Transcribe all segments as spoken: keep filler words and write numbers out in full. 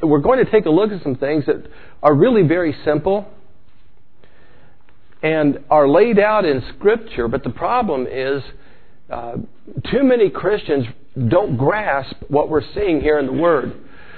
we're going to take a look at some things that are really very simple and are laid out in Scripture. But the problem is uh, too many Christians don't grasp what we're seeing here in the Word.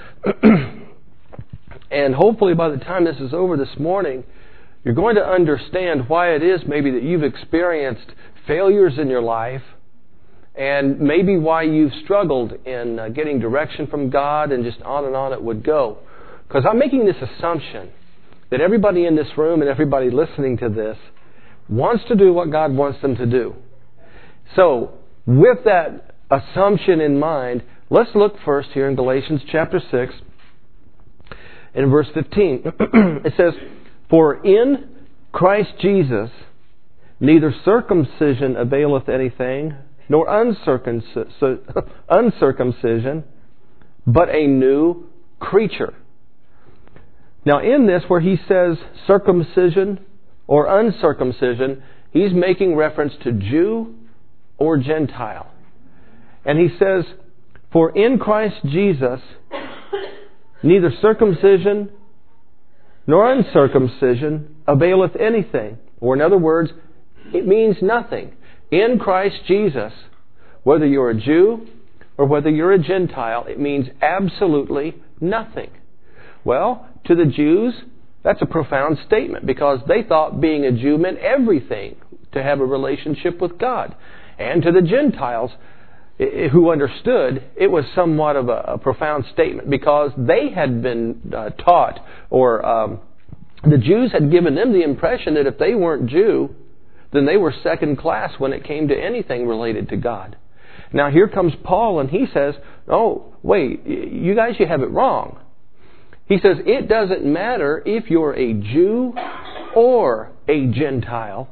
And hopefully by the time this is over this morning, you're going to understand why it is maybe that you've experienced failures in your life, and maybe why you've struggled in uh, getting direction from God, and just on and on it would go. Because I'm making this assumption that everybody in this room and everybody listening to this wants to do what God wants them to do. So, with that assumption in mind, let's look first here in Galatians chapter six, in verse fifteen. It says, "For in Christ Jesus neither circumcision availeth anything, nor uncircumcision, uncircumcision, but a new creature." Now in this, where he says circumcision or uncircumcision, he's making reference to Jew or Gentile. And he says, "For in Christ Jesus neither circumcision nor uncircumcision availeth anything." Or in other words, it means nothing. In Christ Jesus, whether you're a Jew or whether you're a Gentile, it means absolutely nothing. Well, to the Jews, that's a profound statement, because they thought being a Jew meant everything to have a relationship with God. And to the Gentiles, who understood, it was somewhat of a, a profound statement, because they had been uh, taught, or um, the Jews had given them the impression that if they weren't Jew, then they were second class when it came to anything related to God. Now here comes Paul, and he says, "Oh, wait, you guys, you have it wrong." He says, it doesn't matter if you're a Jew or a Gentile.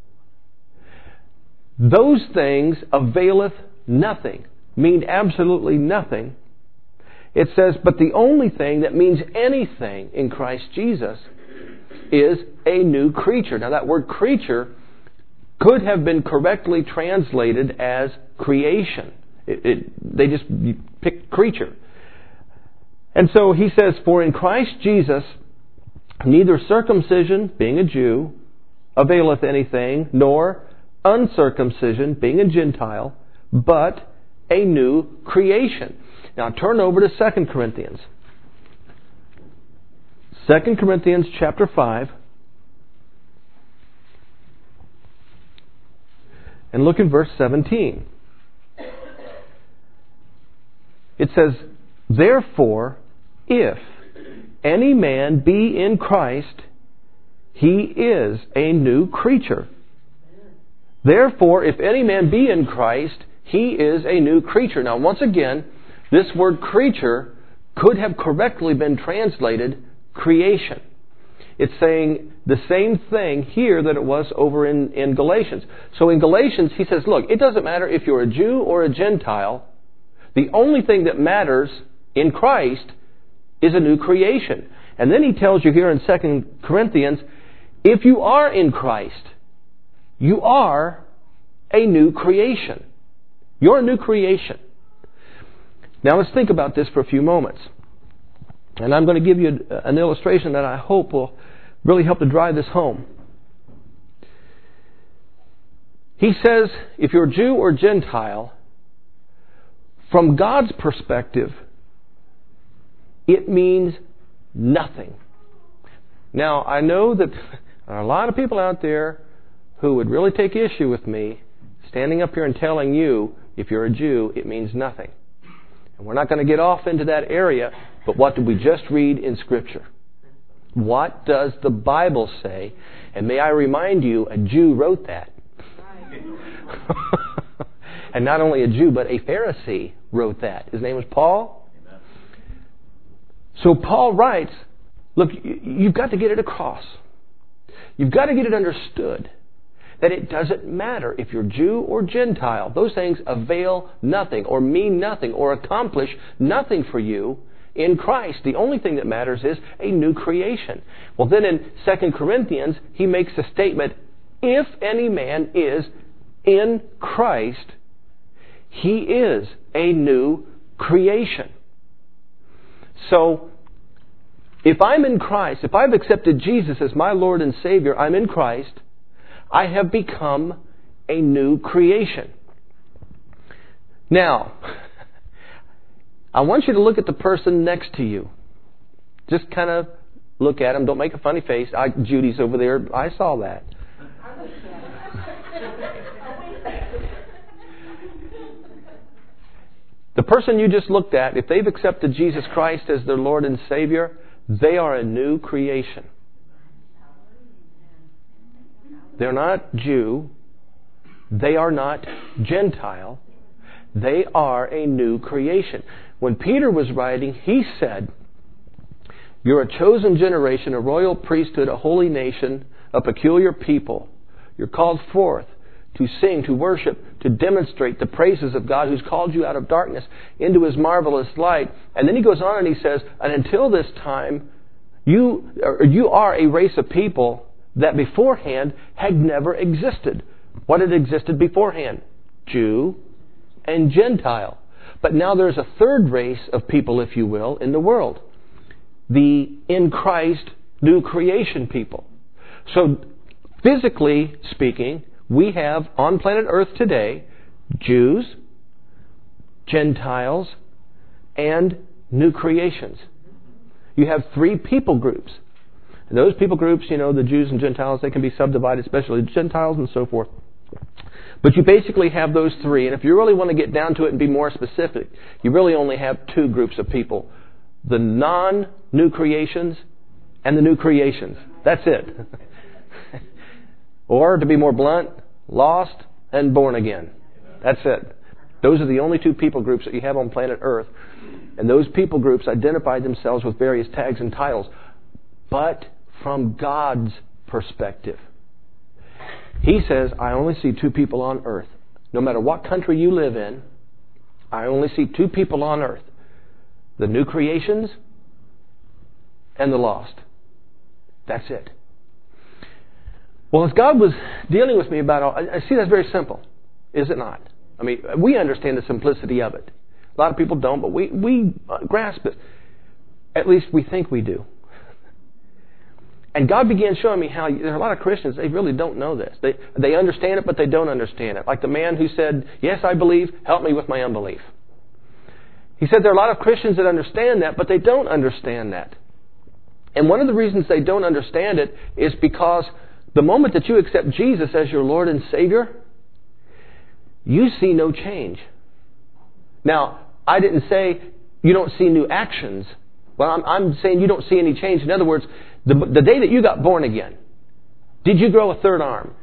Those things availeth nothing, mean absolutely nothing. It says, but the only thing that means anything in Christ Jesus is a new creature. Now that word creature could have been correctly translated as creation. It, it, they just picked creature. And so he says, "For in Christ Jesus neither circumcision, being a Jew, availeth anything, nor uncircumcision, being a Gentile, but a new creation." Now turn over to Second Corinthians. Second Corinthians chapter five. And look in verse seventeen. It says, "Therefore, if any man be in Christ, he is a new creature." Therefore, if any man be in Christ, he is a new creature. Now, once again, this word creature could have correctly been translated creation. It's saying the same thing here that it was over in, in Galatians. So in Galatians, he says, look, it doesn't matter if you're a Jew or a Gentile. The only thing that matters in Christ is a new creation. And then he tells you here in Second Corinthians, if you are in Christ, you are a new creation. You're a new creation. Now let's think about this for a few moments. And I'm going to give you an illustration that I hope will really help to drive this home. He says, if you're Jew or Gentile, from God's perspective, it means nothing. Now, I know that there are a lot of people out there who would really take issue with me standing up here and telling you, if you're a Jew, it means nothing. And we're not going to get off into that area, but what did we just read in Scripture? What does the Bible say? And may I remind you, a Jew wrote that. And not only a Jew, but a Pharisee wrote that. His name was Paul. Amen. So Paul writes, look, you've got to get it across. You've got to get it understood that it doesn't matter if you're Jew or Gentile. Those things avail nothing or mean nothing or accomplish nothing for you in Christ. The only thing that matters is a new creation. Well, then in Second Corinthians, he makes a statement, if any man is in Christ, he is a new creation. So, If I'm in Christ, if I've accepted Jesus as my Lord and Savior, I'm in Christ, I have become a new creation. Now, I want you to look at the person next to you. Just kind of look at him. Don't make a funny face. I, Judy's over there. I saw that. The person you just looked at, if they've accepted Jesus Christ as their Lord and Savior, they are a new creation. They're not Jew. They are not Gentile. They are a new creation. When Peter was writing, he said, "You're a chosen generation, a royal priesthood, a holy nation, a peculiar people. You're called forth to sing, to worship, to demonstrate the praises of God who's called you out of darkness into His marvelous light." And then he goes on and he says, "And until this time, you, or you are a race of people that beforehand had never existed." What had existed beforehand? Jew and Gentile. But now there's a third race of people, if you will, in the world. The in Christ new creation people. So physically speaking, we have on planet Earth today Jews, Gentiles, and new creations. You have three people groups. And those people groups, you know, the Jews and Gentiles, they can be subdivided, especially Gentiles and so forth. But you basically have those three. And if you really want to get down to it and be more specific, you really only have two groups of people. The non-new creations and the new creations. That's it. Or, to be more blunt, lost and born again. That's it. Those are the only two people groups that you have on planet Earth. And those people groups identify themselves with various tags and titles. But from God's perspective, He says, I only see two people on earth. No matter what country you live in, I only see two people on earth. The new creations and the lost. That's it. Well, as God was dealing with me about all, I see that's very simple, is it not? I mean, we understand the simplicity of it. A lot of people don't, but we, we grasp it. At least we think we do. And God began showing me how there are a lot of Christians, they really don't know this. They, they understand it, but they don't understand it. Like the man who said, yes, I believe, help me with my unbelief. He said there are a lot of Christians that understand that, but they don't understand that. And one of the reasons they don't understand it is because the moment that you accept Jesus as your Lord and Savior, you see no change. Now, I didn't say you don't see new actions. Well, I'm, I'm saying you don't see any change. In other words, the, the day that you got born again, did you grow a third arm?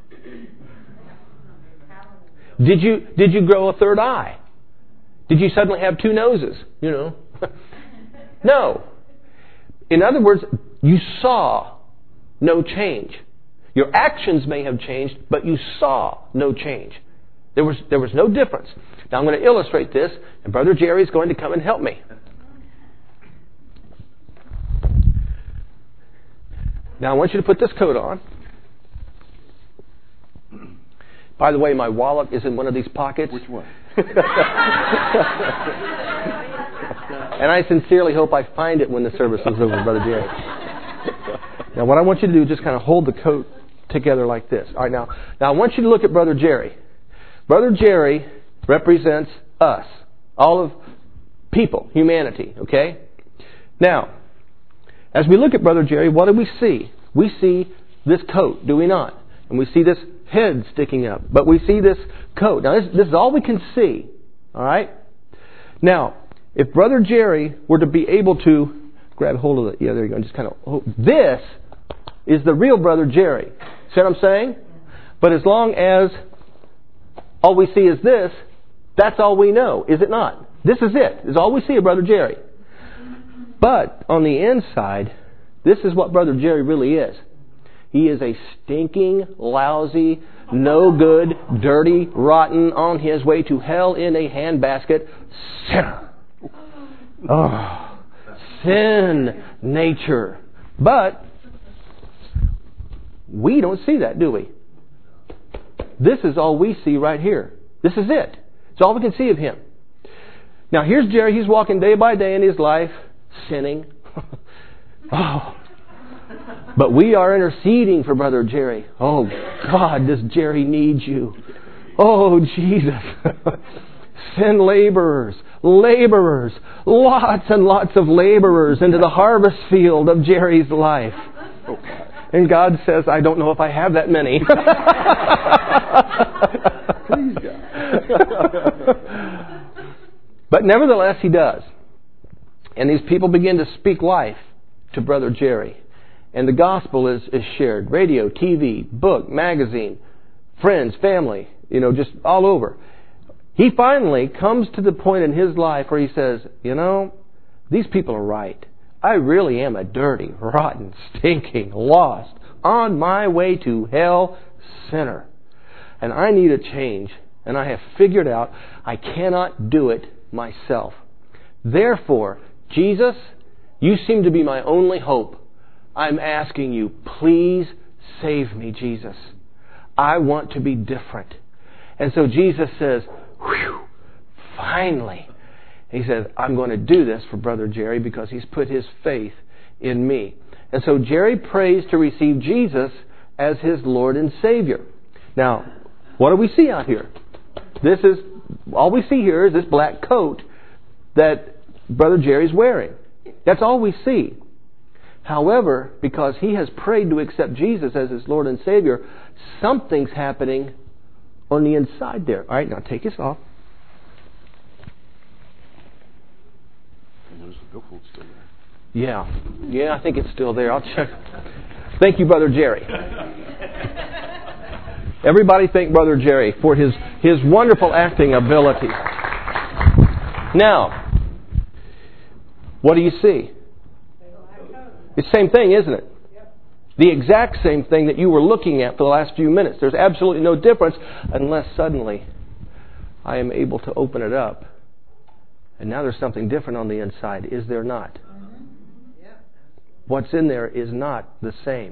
Did you, did you grow a third eye? Did you suddenly have two noses? You know? No. In other words, you saw no change. Your actions may have changed, but you saw no change. There was, there was no difference. Now I'm going to illustrate this, and Brother Jerry is going to come and help me. Now I want you to put this coat on. By the way, my wallet is in one of these pockets. Which one? And I sincerely hope I find it when the service is over, Brother Jerry. Now what I want you to do is just kind of hold the coat together like this. All right, now, now I want you to look at Brother Jerry. Brother Jerry represents us, all of people, humanity, okay? Now, as we look at Brother Jerry, what do we see? We see this coat, do we not? And we see this head sticking up. But we see this coat. Now, this, this is all we can see. All right? Now, if Brother Jerry were to be able to grab hold of it, yeah, there you go, and just kind of, oh, this is the real Brother Jerry. See what I'm saying? But as long as all we see is this, that's all we know, is it not? This is it. This is all we see of Brother Jerry. But on the inside, this is what Brother Jerry really is. He is a stinking, lousy, no good, dirty, rotten, on his way to hell in a handbasket sinner. Oh, sin nature. But we don't see that, do we? This is all we see right here. This is it. It's all we can see of him. Now here's Jerry. He's walking day by day in his life, sinning, Oh. But we are interceding for Brother Jerry. Oh, God, does Jerry need you? Oh, Jesus. Send laborers, laborers, lots and lots of laborers into the harvest field of Jerry's life. And God says, I don't know if I have that many. Please, God. But nevertheless, He does. And these people begin to speak life to Brother Jerry. And the gospel is, is shared. Radio, T V, book, magazine, friends, family, you know, just all over. He finally comes to the point in his life where he says, you know, these people are right. I really am a dirty, rotten, stinking, lost, on my way to hell sinner. And I need a change. And I have figured out I cannot do it myself. Therefore, Jesus, you seem to be my only hope. I'm asking you, please save me, Jesus. I want to be different. And so Jesus says, whew, finally. He says, I'm going to do this for Brother Jerry because he's put his faith in me. And so Jerry prays to receive Jesus as his Lord and Savior. Now, what do we see out here? This is, all we see here is this black coat that Brother Jerry's wearing. That's all we see. However, because he has prayed to accept Jesus as his Lord and Savior, something's happening on the inside there. All right, now take this off. And there's the billfold still there. Yeah, yeah, I think it's still there. I'll check. Thank you, Brother Jerry. Everybody thank Brother Jerry for his, his wonderful acting ability. Now, what do you see? It's the same thing, isn't it? The exact same thing that you were looking at for the last few minutes. There's absolutely no difference unless suddenly I am able to open it up. And now there's something different on the inside, is there not? What's in there is not the same.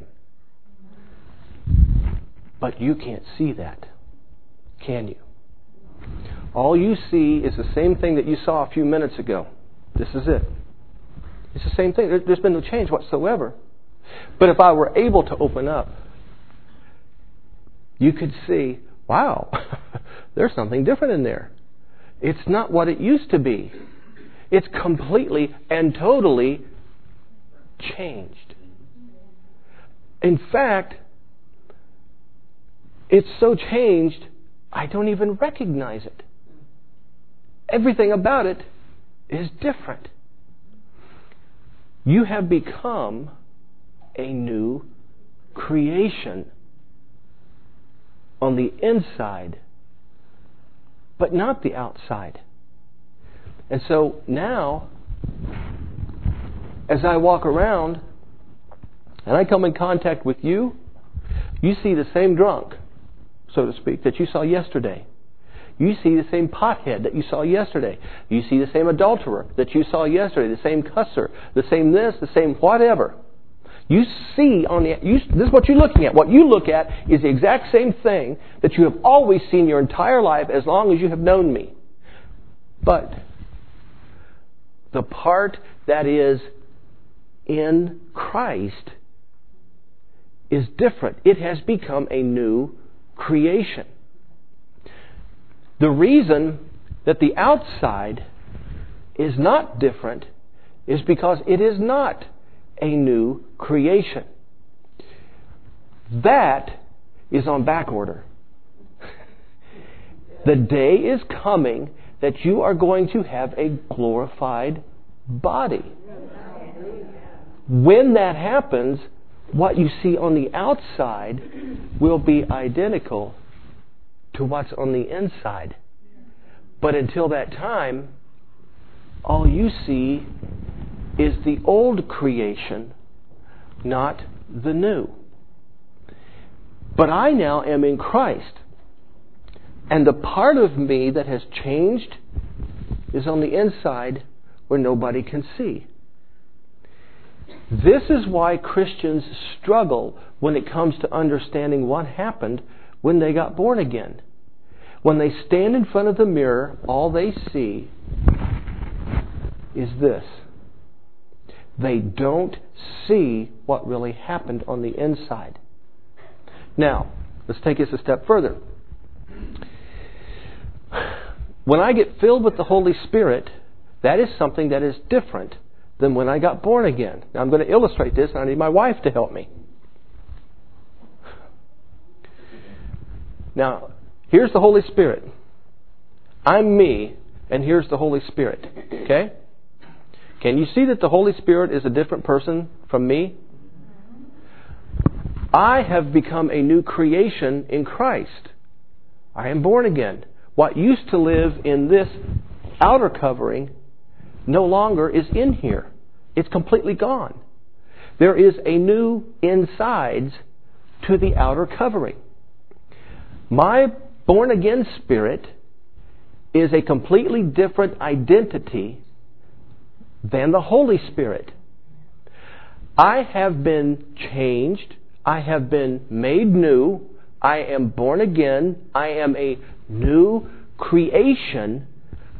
But you can't see that, can you? All you see is the same thing that you saw a few minutes ago. This is it. It's the same thing. There's been no change whatsoever. But if I were able to open up, you could see, wow, there's something different in there. It's not what it used to be. It's completely and totally changed. In fact, it's so changed, I don't even recognize it. Everything about it is different. You have become a new creation on the inside, but not the outside. And so now, as I walk around and I come in contact with you, you see the same drunk, so to speak, that you saw yesterday. You see the same pothead that you saw yesterday. You see the same adulterer that you saw yesterday, the same cusser, the same this, the same whatever. You see on the, you, this is what you're looking at. What you look at is the exact same thing that you have always seen your entire life as long as you have known me. But the part that is in Christ is different. It has become a new creation. The reason that the outside is not different is because it is not a new creation. That is on back order. The day is coming that you are going to have a glorified body. When that happens, what you see on the outside will be identical to what's on the inside. But until that time, all you see is the old creation, not the new. But I now am in Christ. And the part of me that has changed is on the inside where nobody can see. This is why Christians struggle when it comes to understanding what happened when they got born again. When they stand in front of the mirror, all they see is this. They don't see what really happened on the inside. Now, let's take this a step further. When I get filled with the Holy Spirit, that is something that is different than when I got born again. Now, I'm going to illustrate this, and I need my wife to help me. Now, here's the Holy Spirit. I'm me, and here's the Holy Spirit. Okay? Can you see that the Holy Spirit is a different person from me? I have become a new creation in Christ. I am born again. What used to live in this outer covering no longer is in here. It's completely gone. There is a new insides to the outer covering. My born again spirit is a completely different identity than the Holy Spirit. I have been changed. I have been made new. I am born again. I am a new creation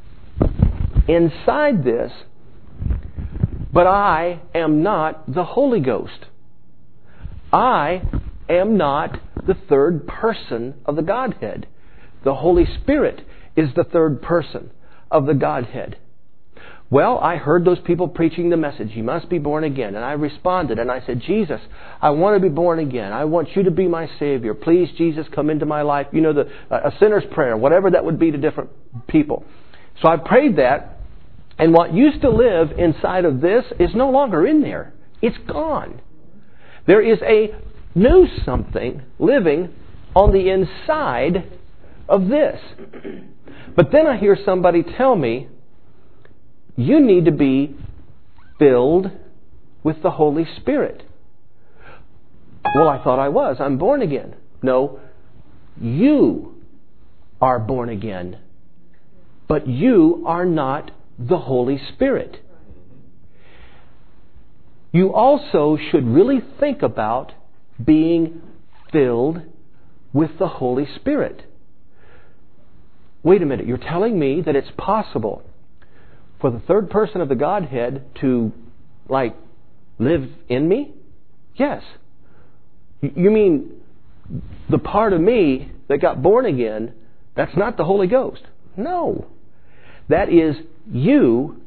inside this. But I am not the Holy Ghost. I am not the third person of the Godhead. The Holy Spirit is the third person of the Godhead. Well, I heard those people preaching the message, you must be born again. And I responded and I said, Jesus, I want to be born again. I want you to be my Savior. Please, Jesus, come into my life. You know, the a sinner's prayer, whatever that would be to different people. So I prayed that, and what used to live inside of this is no longer in there. It's gone. There is a new something living on the inside of this. But then I hear somebody tell me, you need to be filled with the Holy Spirit. Well, I thought I was. I'm born again. No, you are born again. But you are not the Holy Spirit. You also should really think about being filled with the Holy Spirit. Wait a minute, you're telling me that it's possible for the third person of the Godhead to, like, live in me? Yes. You mean the part of me that got born again, that's not the Holy Ghost? No. That is you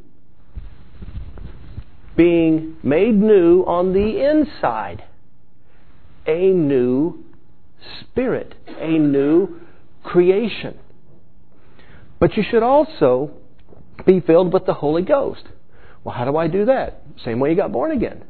being made new on the inside. A new spirit. A new creation. But you should also be filled with the Holy Ghost. Well, how do I do that? Same way you got born again.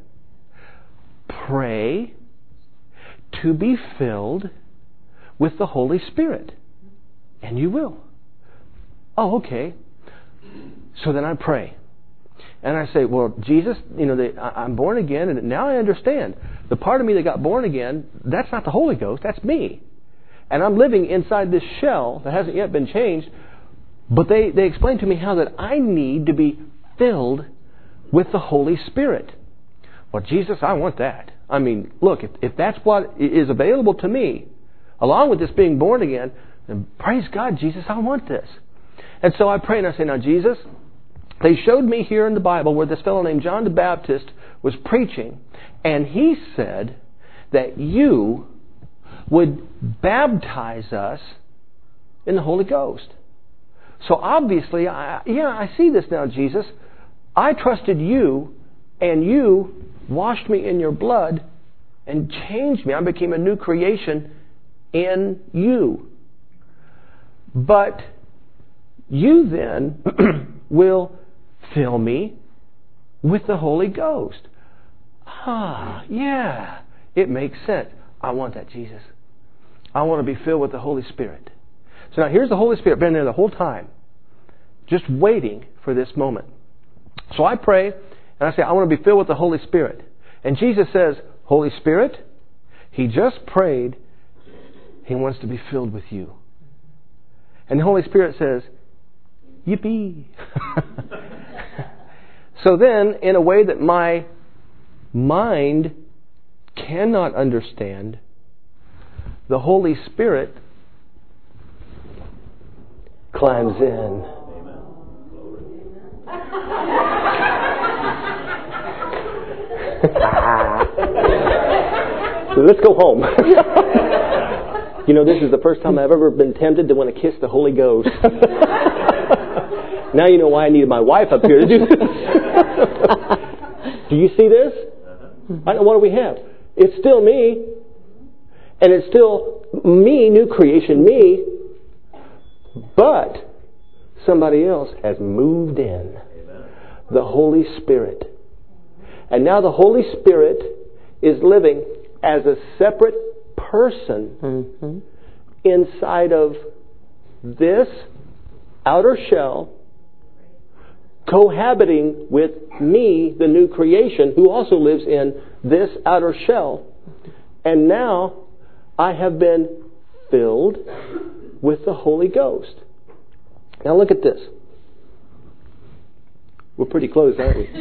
Pray to be filled with the Holy Spirit. And you will. Oh, okay. So then I pray. And I say, well, Jesus, you know, the, I, I'm born again, and now I understand. The part of me that got born again, that's not the Holy Ghost, that's me. And I'm living inside this shell that hasn't yet been changed. But they, they explained to me how that I need to be filled with the Holy Spirit. Well, Jesus, I want that. I mean, look, if, if that's what is available to me, along with this being born again, then praise God, Jesus, I want this. And so I pray and I say, now, Jesus, they showed me here in the Bible where this fellow named John the Baptist was preaching, and he said that you would baptize us in the Holy Ghost. So obviously, I, yeah, I see this now, Jesus. I trusted you, and you washed me in your blood and changed me. I became a new creation in you. But you then will fill me with the Holy Ghost. Ah, yeah, it makes sense. I want that, Jesus. I want to be filled with the Holy Spirit. So now here's the Holy Spirit, been there the whole time, just waiting for this moment. So I pray, and I say, I want to be filled with the Holy Spirit. And Jesus says, Holy Spirit, He just prayed, He wants to be filled with you. And the Holy Spirit says, yippee. So then, in a way that my mind cannot understand, the Holy Spirit climbs in. Let's go home. You know, this is the first time I've ever been tempted to want to kiss the Holy Ghost. Now you know why I needed my wife up here to do this. Do you see this? I know, what do we have? It's still me. And it's still me, new creation, me. But somebody else has moved in. The Holy Spirit. And now the Holy Spirit is living as a separate person mm-hmm. inside of this outer shell, cohabiting with me, the new creation, who also lives in this outer shell. And now I have been filled with the Holy Ghost. Now look at this. We're pretty close, aren't we?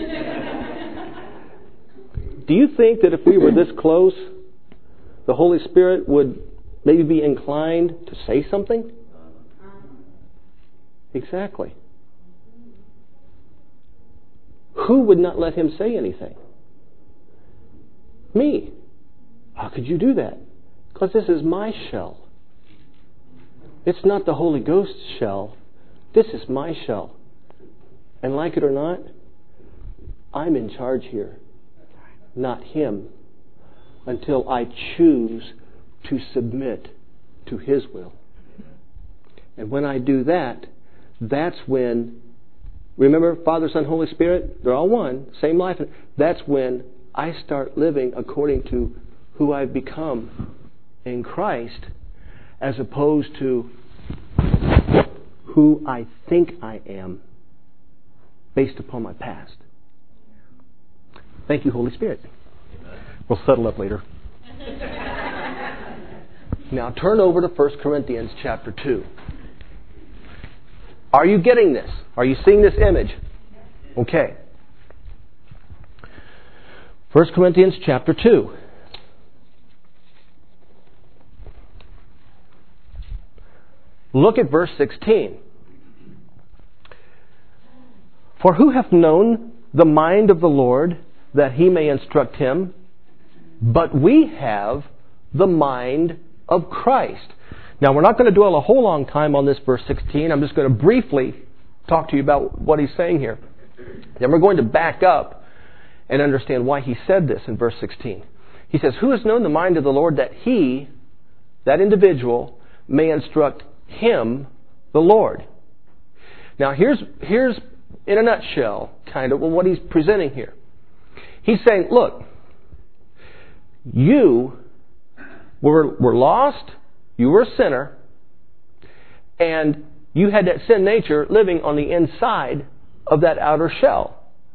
Do you think that if we were this close, the Holy Spirit would maybe be inclined to say something? Exactly. Who would not let Him say anything? Me. How could you do that? Because this is my shell. It's not the Holy Ghost's shell. This is my shell. And like it or not, I'm in charge here, not Him, until I choose to submit to His will. And when I do that, that's when, remember, Father, Son, Holy Spirit, they're all one, same life. That's when I start living according to who I've become in Christ, as opposed to who I think I am based upon my past. Thank you, Holy Spirit. We'll settle up later. Now turn over to First Corinthians chapter two. Are you getting this? Are you seeing this image? Okay. First Corinthians chapter two. Look at verse sixteen. For who hath known the mind of the Lord, that He may instruct him? But we have the mind of Christ. Now, we're not going to dwell a whole long time on this verse sixteen. I'm just going to briefly talk to you about what he's saying here. Then we're going to back up and understand why he said this in verse sixteen. He says, who has known the mind of the Lord, that He, that individual, may instruct him, the Lord? Now, here's, here's in a nutshell, kind of, what he's presenting here. He's saying, look, you were, were lost, you were a sinner, and you had that sin nature living on the inside of that outer shell.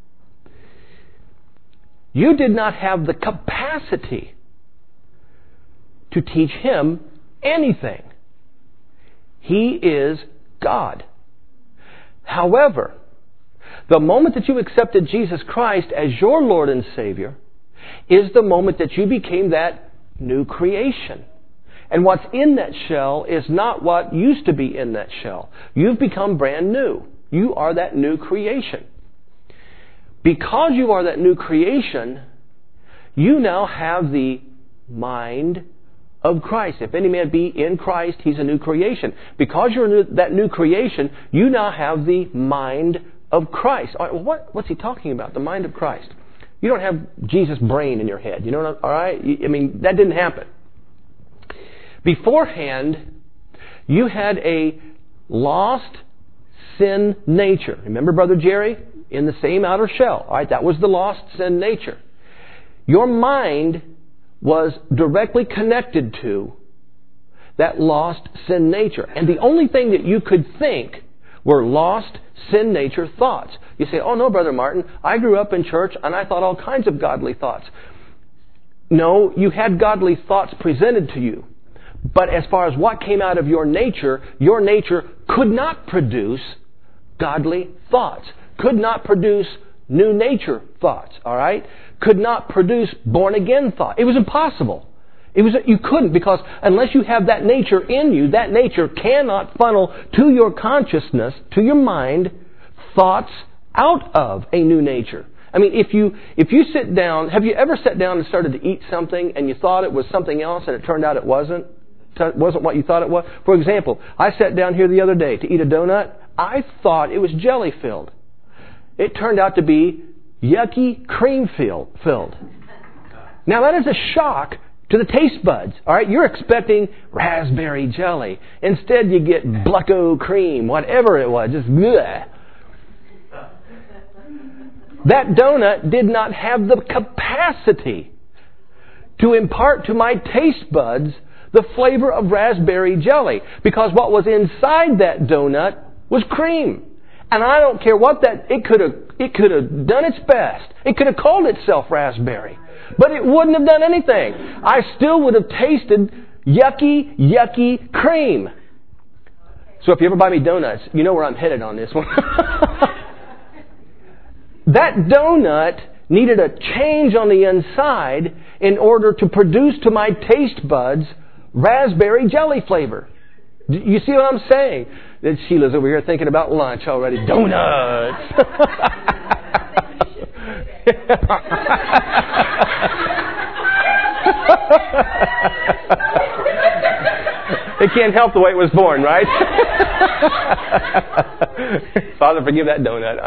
You did not have the capacity to teach him anything. He is God. However, the moment that you accepted Jesus Christ as your Lord and Savior is the moment that you became that new creation. And what's in that shell is not what used to be in that shell. You've become brand new. You are that new creation. Because you are that new creation, you now have the mind of Christ. If any man be in Christ, he's a new creation. Because you're new, that new creation, you now have the mind of Christ. All right, well, what, what's he talking about? The mind of Christ. You don't have Jesus' brain in your head. You know, all right? I mean, that didn't happen. Beforehand, you had a lost sin nature. Remember, Brother Jerry? In the same outer shell. All right, that was the lost sin nature. Your mind was directly connected to that lost sin nature. And the only thing that you could think were lost sin nature thoughts. You say, oh no, Brother Martin, I grew up in church and I thought all kinds of godly thoughts. No, you had godly thoughts presented to you. But as far as what came out of your nature, your nature could not produce godly thoughts. Could not produce new nature thoughts, all right? Could not produce born-again thought. It was impossible. It was you couldn't, because unless you have that nature in you, that nature cannot funnel to your consciousness, to your mind, thoughts out of a new nature. I mean, if you if you sit down, have you ever sat down and started to eat something and you thought it was something else and it turned out it wasn't? It wasn't what you thought it was? For example, I sat down here the other day to eat a donut. I thought it was jelly filled. It turned out to be yucky cream filled. Now that is a shock to the taste buds. All right, you're expecting raspberry jelly. Instead, you get Blucko cream, whatever it was, just bleh. That donut did not have the capacity to impart to my taste buds the flavor of raspberry jelly, because what was inside that donut was cream. And I don't care what that, it could have, it could have done its best. It could have called itself raspberry. But it wouldn't have done anything. I still would have tasted yucky, yucky cream. So if you ever buy me donuts, you know where I'm headed on this one. That donut needed a change on the inside in order to produce to my taste buds raspberry jelly flavor. You see what I'm saying? That Sheila's over here thinking about lunch already. Donuts! It can't help the way it was born, right? Father, forgive that donut.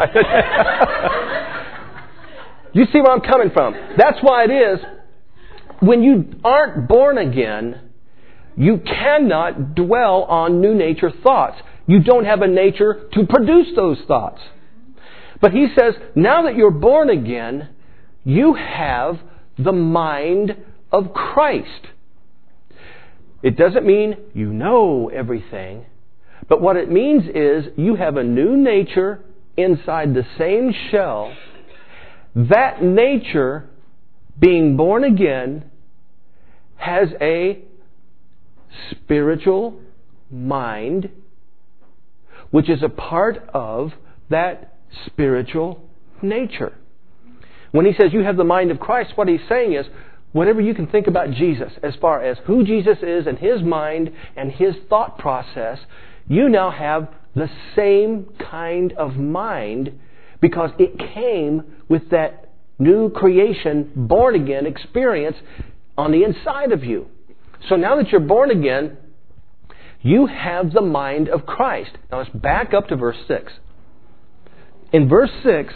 You see where I'm coming from? That's why it is, when you aren't born again, you cannot dwell on new nature thoughts. You don't have a nature to produce those thoughts. But he says, now that you're born again, you have the mind of Christ. It doesn't mean you know everything, but what it means is you have a new nature inside the same shell. That nature, being born again, has a spiritual mind, which is a part of that spiritual nature. When he says you have the mind of Christ, what he's saying is, whatever you can think about Jesus, as far as who Jesus is and His mind and His thought process, you now have the same kind of mind, because it came with that new creation, born again experience on the inside of you. So now that you're born again, you have the mind of Christ. Now let's back up to verse six. In verse six,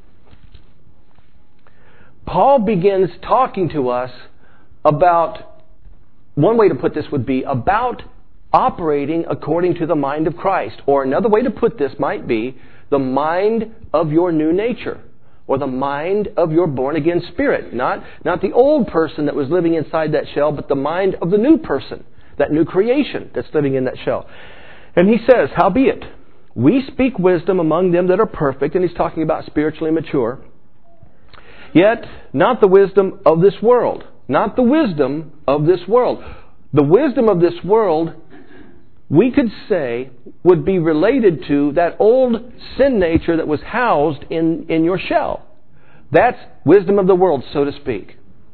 Paul begins talking to us about, one way to put this would be, about operating according to the mind of Christ. Or another way to put this might be, the mind of your new nature, or the mind of your born-again spirit. Not, not the old person that was living inside that shell, but the mind of the new person, that new creation that's living in that shell. And he says, howbeit, we speak wisdom among them that are perfect, and he's talking about spiritually mature, yet not the wisdom of this world. Not the wisdom of this world. The wisdom of this world, we could say, would be related to that old sin nature that was housed in, in your shell. That's wisdom of the world, so to speak.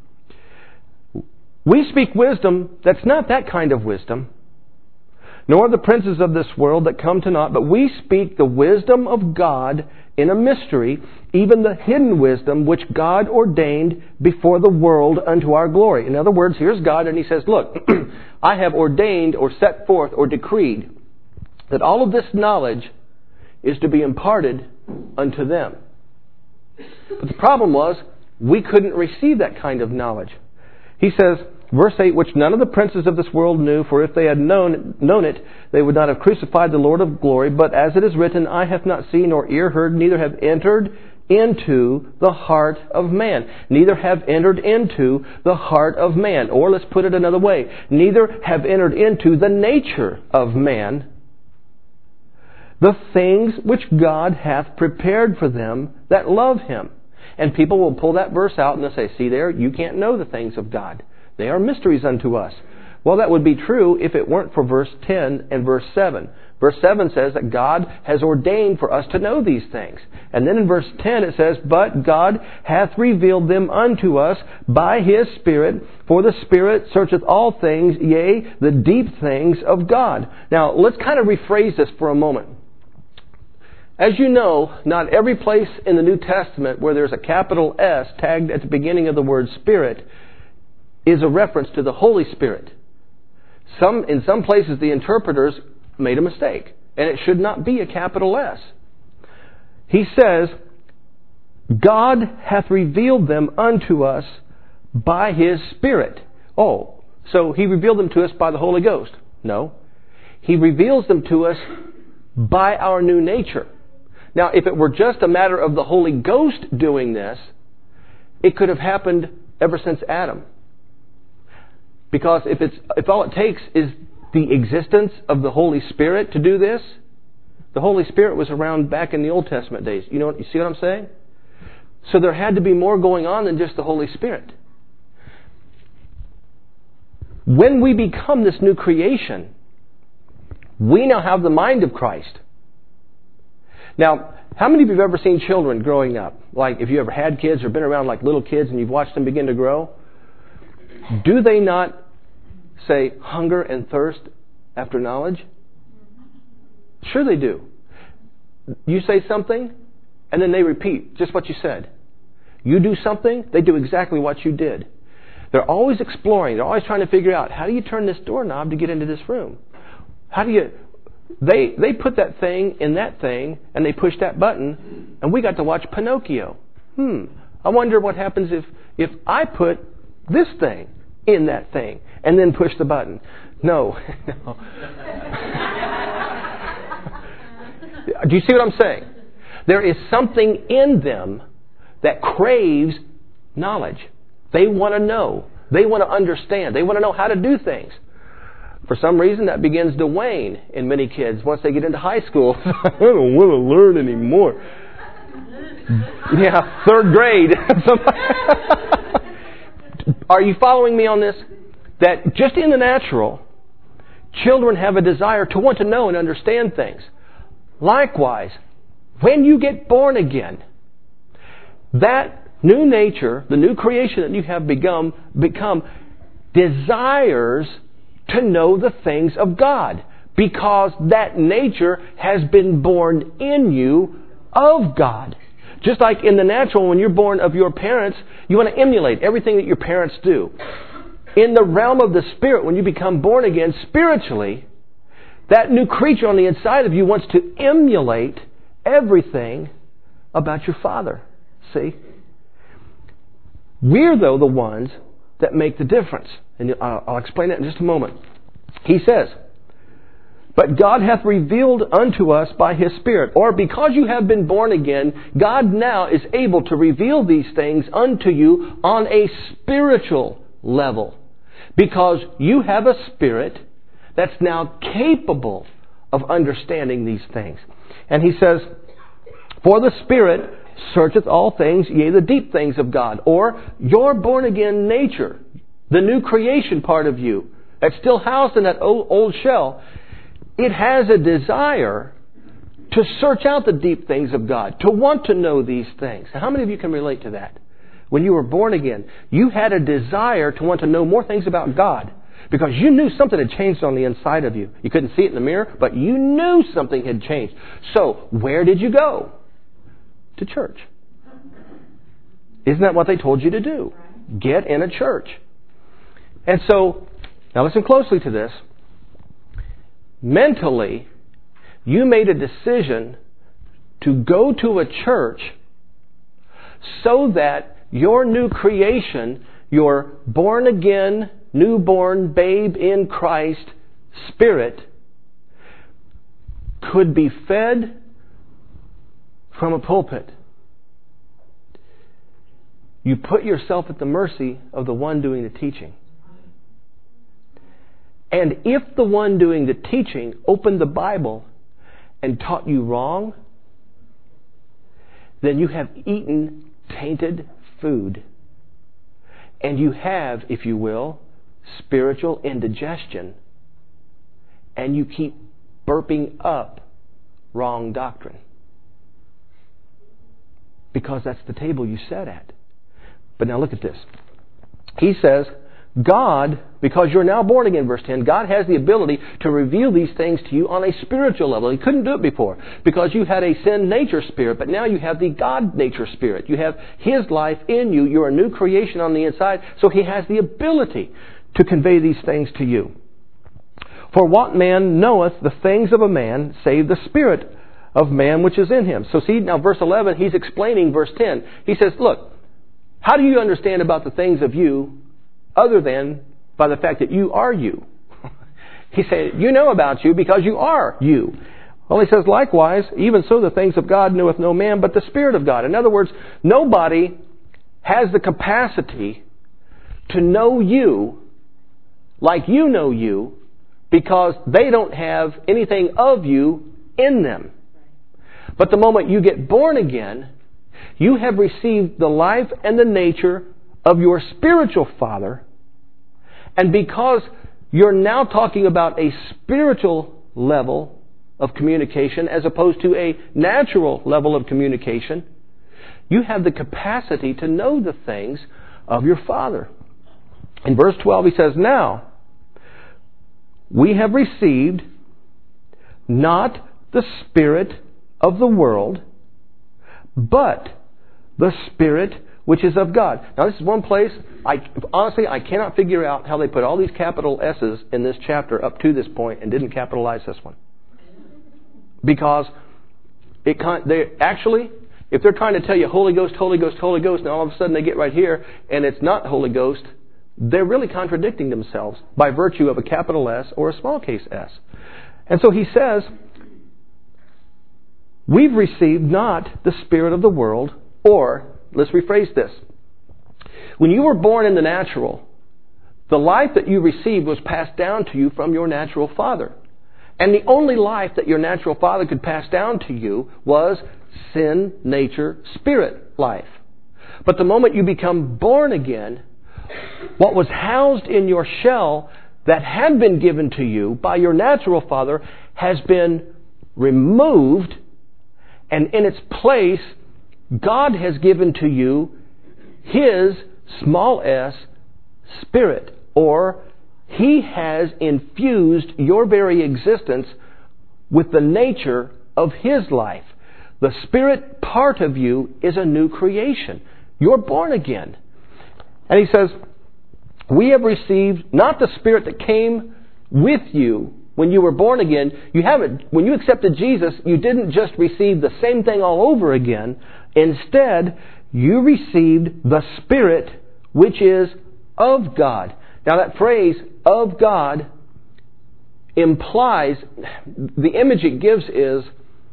We speak wisdom that's not that kind of wisdom, nor the princes of this world that come to naught, but we speak the wisdom of God in a mystery, even the hidden wisdom which God ordained before the world unto our glory. In other words, here's God, and He says, look, I have ordained or set forth or decreed that all of this knowledge is to be imparted unto them. But the problem was, we couldn't receive that kind of knowledge. He says, verse eight, which none of the princes of this world knew, for if they had known, known it, they would not have crucified the Lord of glory. But as it is written, eye hath not seen, nor ear heard, neither have entered into the heart of man. Neither have entered into the heart of man. Or let's put it another way, neither have entered into the nature of man the things which God hath prepared for them that love Him. And people will pull that verse out and they'll say, see there, you can't know the things of God. They are mysteries unto us. Well, that would be true if it weren't for verse ten and verse seven. Verse seven says that God has ordained for us to know these things. And then in verse ten it says, but God hath revealed them unto us by His Spirit, for the Spirit searcheth all things, yea, the deep things of God. Now, let's kind of rephrase this for a moment. As you know, not every place in the New Testament where there's a capital S tagged at the beginning of the word Spirit is a reference to the Holy Spirit. Some, in some places, the interpreters made a mistake, and it should not be a capital S. He says, God hath revealed them unto us by His Spirit. Oh, so He revealed them to us by the Holy Ghost? No. He reveals them to us by our new nature. Now, if it were just a matter of the Holy Ghost doing this, it could have happened ever since Adam. Because if it's if all it takes is the existence of the Holy Spirit to do this, the Holy Spirit was around back in the Old Testament days. You know, you see what I'm saying? So there had to be more going on than just the Holy Spirit. When we become this new creation, we now have the mind of Christ. Now, how many of you have ever seen children growing up? Like, if you ever had kids or been around like little kids and you've watched them begin to grow? Do they not say hunger and thirst after knowledge? Sure they do. You say something, and then they repeat just what you said. You do something, they do exactly what you did. They're always exploring. They're always trying to figure out, how do you turn this doorknob to get into this room? How do you... They they put that thing in that thing, and they push that button, and we got to watch Pinocchio. Hmm. I wonder what happens if, if I put this thing in that thing, and then push the button. No. no. Do you see what I'm saying? There is something in them that craves knowledge. They want to know. They want to understand. They want to know how to do things. For some reason, that begins to wane in many kids once they get into high school. I don't want to learn anymore. Yeah, third grade. Are you following me on this? That just in the natural, children have a desire to want to know and understand things. Likewise, when you get born again, that new nature, the new creation that you have become, become desires to know the things of God, because that nature has been born in you of God. Just like in the natural, when you're born of your parents, you want to emulate everything that your parents do. In the realm of the Spirit, when you become born again spiritually, that new creature on the inside of you wants to emulate everything about your Father. See? We're, though, the ones that make the difference. And I'll explain that in just a moment. He says, but God hath revealed unto us by His Spirit. Or because you have been born again, God now is able to reveal these things unto you on a spiritual level. Because you have a spirit that's now capable of understanding these things. And he says, for the Spirit searcheth all things, yea, the deep things of God. Or your born-again nature, the new creation part of you, that's still housed in that old, old shell, it has a desire to search out the deep things of God, to want to know these things. How many of you can relate to that? When you were born again, you had a desire to want to know more things about God because you knew something had changed on the inside of you. You couldn't see it in the mirror, but you knew something had changed. So, where did you go? To church. Isn't that what they told you to do? Get in a church. And so, now listen closely to this. Mentally, you made a decision to go to a church so that your new creation, your born-again, newborn babe in Christ spirit could be fed from a pulpit. You put yourself at the mercy of the one doing the teaching. And if the one doing the teaching opened the Bible and taught you wrong, then you have eaten tainted food. And you have, if you will, spiritual indigestion. And you keep burping up wrong doctrine. Because that's the table you sat at. But now look at this. He says, God, because you're now born again, verse ten, God has the ability to reveal these things to you on a spiritual level. He couldn't do it before because you had a sin nature spirit, but now you have the God nature spirit. You have His life in you. You're a new creation on the inside, so He has the ability to convey these things to you. For what man knoweth the things of a man, save the spirit of man which is in him? So see, now verse eleven, he's explaining verse ten. He says, look, how do you understand about the things of you other than by the fact that you are you? He said, you know about you because you are you. Well, he says, likewise, even so the things of God knoweth no man but the Spirit of God. In other words, nobody has the capacity to know you like you know you because they don't have anything of you in them. But the moment you get born again, you have received the life and the nature of your spiritual father. And because you're now talking about a spiritual level of communication as opposed to a natural level of communication, you have the capacity to know the things of your Father. In verse twelve he says, now we have received not the Spirit of the world, but the Spirit which is of God. Now this is one place, I honestly, I cannot figure out how they put all these capital S's in this chapter up to this point and didn't capitalize this one. Because it can't, they actually, if they're trying to tell you Holy Ghost, Holy Ghost, Holy Ghost, and all of a sudden they get right here and it's not Holy Ghost, they're really contradicting themselves by virtue of a capital S or a small case S. And so he says, we've received not the spirit of the world, or, let's rephrase this. When you were born in the natural, the life that you received was passed down to you from your natural father. And the only life that your natural father could pass down to you was sin, nature, spirit life. But the moment you become born again, what was housed in your shell that had been given to you by your natural father has been removed, and in its place, God has given to you His small s Spirit, or He has infused your very existence with the nature of His life. The Spirit part of you is a new creation. You're born again. And he says, we have received not the Spirit that came with you when you were born again. You haven't, when you accepted Jesus, you didn't just receive the same thing all over again. Instead, you received the Spirit which is of God. Now that phrase, of God, implies, the image it gives is,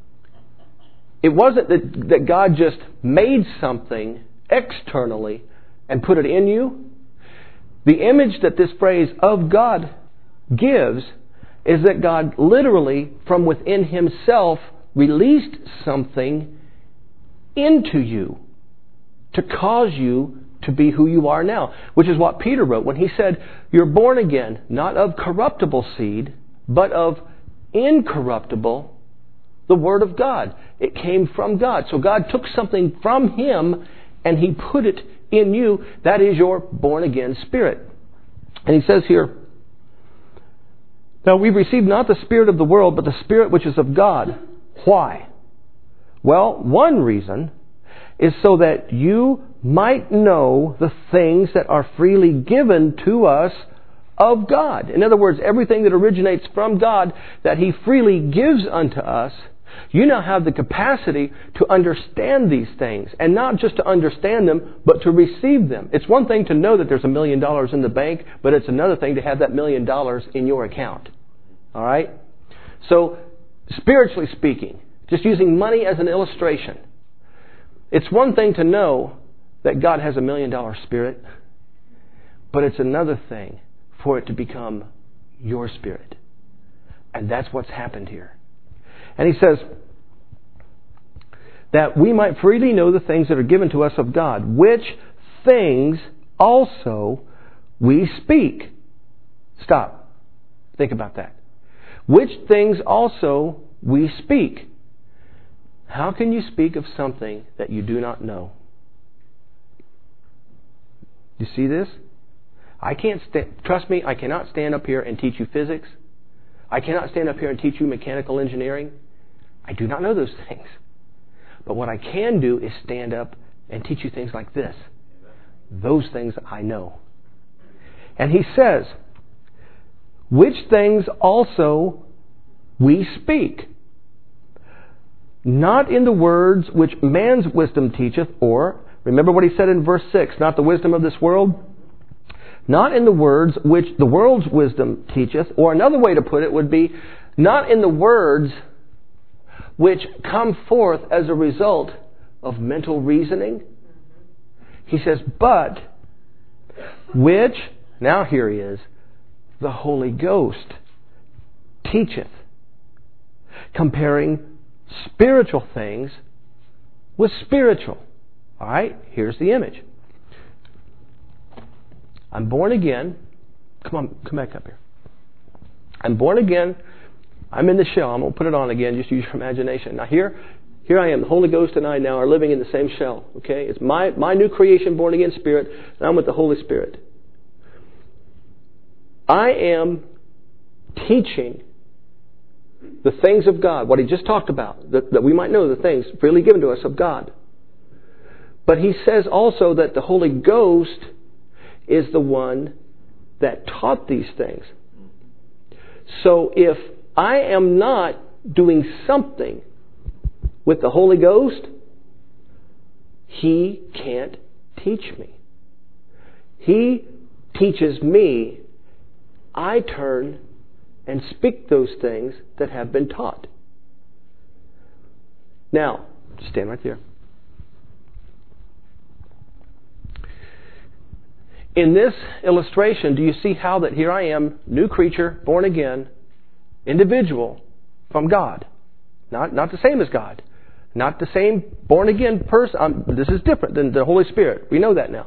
it wasn't that, that God just made something externally and put it in you. The image that this phrase, of God, gives is that God literally, from within Himself, released something into you to cause you to be who you are now. Which is what Peter wrote when he said, you're born again, not of corruptible seed, but of incorruptible, the Word of God. It came from God. So God took something from Him and He put it in you. That is your born again spirit. And he says here, now we've received not the spirit of the world, but the Spirit which is of God. Why? Well, one reason is so that you might know the things that are freely given to us of God. In other words, everything that originates from God that He freely gives unto us, you now have the capacity to understand these things. And not just to understand them, but to receive them. It's one thing to know that there's a million dollars in the bank, but it's another thing to have that million dollars in your account. All right? So, spiritually speaking, just using money as an illustration, it's one thing to know that God has a million dollar spirit, but it's another thing for it to become your spirit. And that's what's happened here. And he says that we might freely know the things that are given to us of God, which things also we speak. Stop. Think about that. Which things also we speak. How can you speak of something that you do not know? You see this? I can't sta- trust me, I cannot stand up here and teach you physics. I cannot stand up here and teach you mechanical engineering. I do not know those things. But what I can do is stand up and teach you things like this. Those things I know. And he says, which things also we speak, not in the words which man's wisdom teacheth, or, remember what he said in verse six, not the wisdom of this world? Not in the words which the world's wisdom teacheth, or another way to put it would be, not in the words which come forth as a result of mental reasoning. He says, but which, now here he is, the Holy Ghost teacheth, comparing spiritual things with spiritual. All right, here's the image. I'm born again. Come on, come back up here. I'm born again. I'm in the shell. I'm going to put it on again. Just use your imagination. Now here, here I am. The Holy Ghost and I now are living in the same shell. Okay, it's my my new creation, born again spirit, and I'm with the Holy Spirit. I am teaching the things of God, what he just talked about, that, that we might know the things freely given to us of God. But he says also that the Holy Ghost is the one that taught these things. So if I am not doing something with the Holy Ghost, he can't teach me. He teaches me. I turn and speak those things that have been taught. Now, stand right there. In this illustration, do you see how that here I am, new creature, born again, individual from God. Not, not the same as God. Not the same born again person. Um, this is different than the Holy Spirit. We know that now.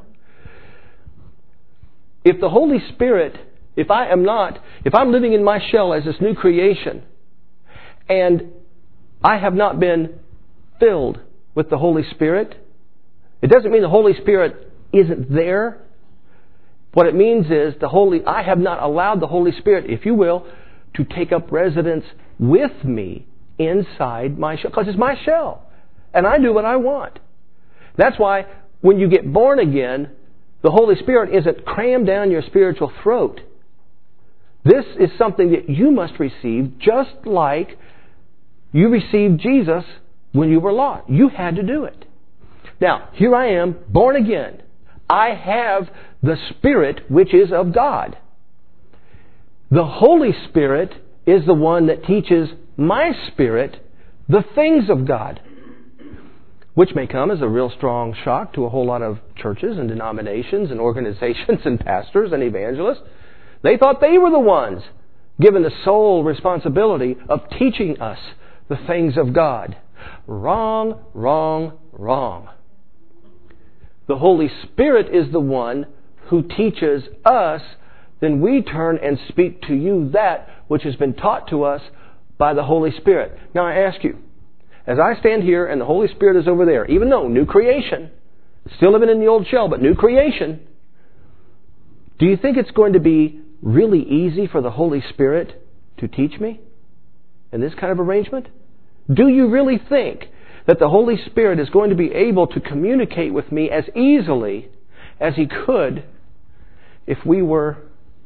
If the Holy Spirit, if I am not, if I'm living in my shell as this new creation, and I have not been filled with the Holy Spirit, it doesn't mean the Holy Spirit isn't there. What it means is the Holy, I have not allowed the Holy Spirit, if you will, to take up residence with me inside my shell. Because it's my shell. And I do what I want. That's why when you get born again, the Holy Spirit isn't crammed down your spiritual throat. This is something that you must receive just like you received Jesus when you were lost. You had to do it. Now, here I am, born again. I have the Spirit which is of God. The Holy Spirit is the one that teaches my spirit the things of God, which may come as a real strong shock to a whole lot of churches and denominations and organizations and pastors and evangelists. They thought they were the ones given the sole responsibility of teaching us the things of God. Wrong, wrong, wrong. The Holy Spirit is the one who teaches us, then we turn and speak to you that which has been taught to us by the Holy Spirit. Now I ask you, as I stand here and the Holy Spirit is over there, even though new creation, still living in the old shell, but new creation, do you think it's going to be really easy for the Holy Spirit to teach me in this kind of arrangement? Do you really think that the Holy Spirit is going to be able to communicate with me as easily as He could if we were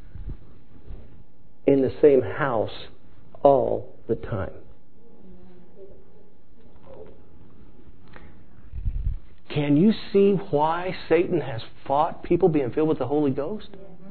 in the same house all the time? Can you see why Satan has fought people being filled with the Holy Ghost?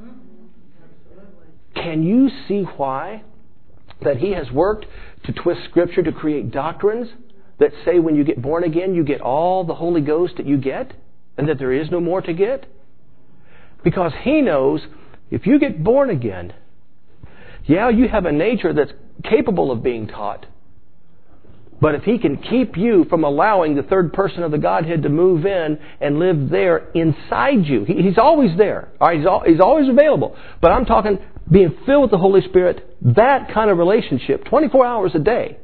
Can you see why that he has worked to twist Scripture to create doctrines that say when you get born again, you get all the Holy Ghost that you get, and that there is no more to get? Because he knows if you get born again, yeah, you have a nature that's capable of being taught. But if he can keep you from allowing the third person of the Godhead to move in and live there inside you, he, he's always there. All right, he's, al- he's always available. But I'm talking being filled with the Holy Spirit, that kind of relationship, twenty-four hours a day.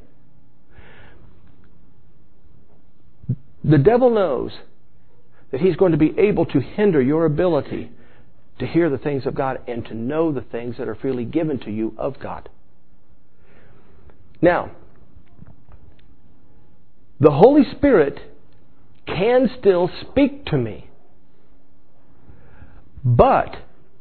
The devil knows that he's going to be able to hinder your ability to hear the things of God and to know the things that are freely given to you of God. Now, the Holy Spirit can still speak to me. But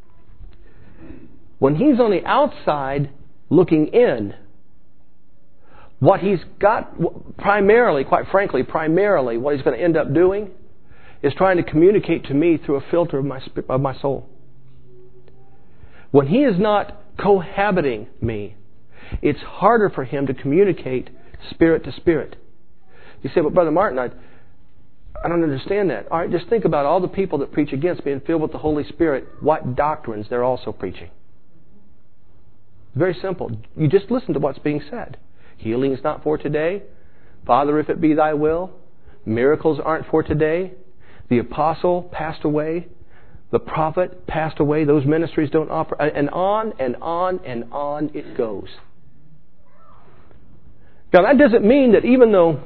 when He's on the outside looking in, what He's got primarily, quite frankly, primarily what He's going to end up doing is trying to communicate to me through a filter of my of my soul. When He is not cohabiting me, it's harder for Him to communicate spirit to spirit. You say, well, Brother Martin, I, I don't understand that. All right, just think about all the people that preach against being filled with the Holy Spirit, what doctrines they're also preaching. Very simple. You just listen to what's being said. Healing is not for today. Father, if it be Thy will. Miracles aren't for today. The apostle passed away. The prophet passed away. Those ministries don't offer. And on and on and on it goes. Now that doesn't mean that even though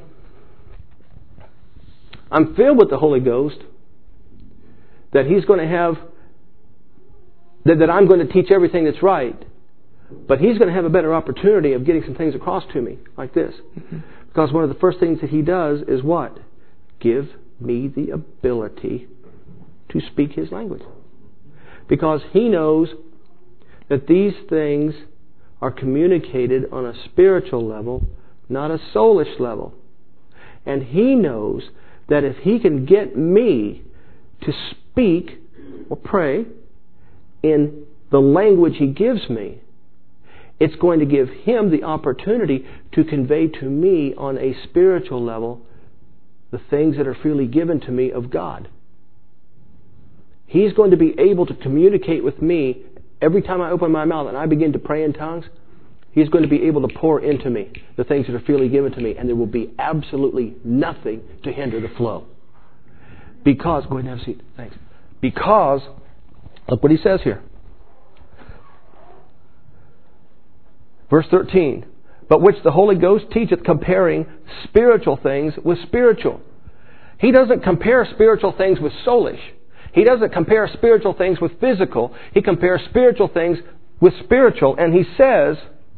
I'm filled with the Holy Ghost, that He's going to have, that, that I'm going to teach everything that's right. But He's going to have a better opportunity of getting some things across to me, like this. Mm-hmm. Because one of the first things that He does is what? Give me the ability to speak His language. Because He knows that these things are communicated on a spiritual level, not a soulish level. And He knows that if He can get me to speak or pray in the language He gives me, it's going to give Him the opportunity to convey to me on a spiritual level the things that are freely given to me of God. He's going to be able to communicate with me every time I open my mouth and I begin to pray in tongues. He's going to be able to pour into me the things that are freely given to me, and there will be absolutely nothing to hinder the flow. Because, go ahead and have a seat. Thanks. Because, look what he says here. Verse thirteen, but which the Holy Ghost teacheth, comparing spiritual things with spiritual. He doesn't compare spiritual things with soulish. He doesn't compare spiritual things with physical. He compares spiritual things with spiritual. And he says,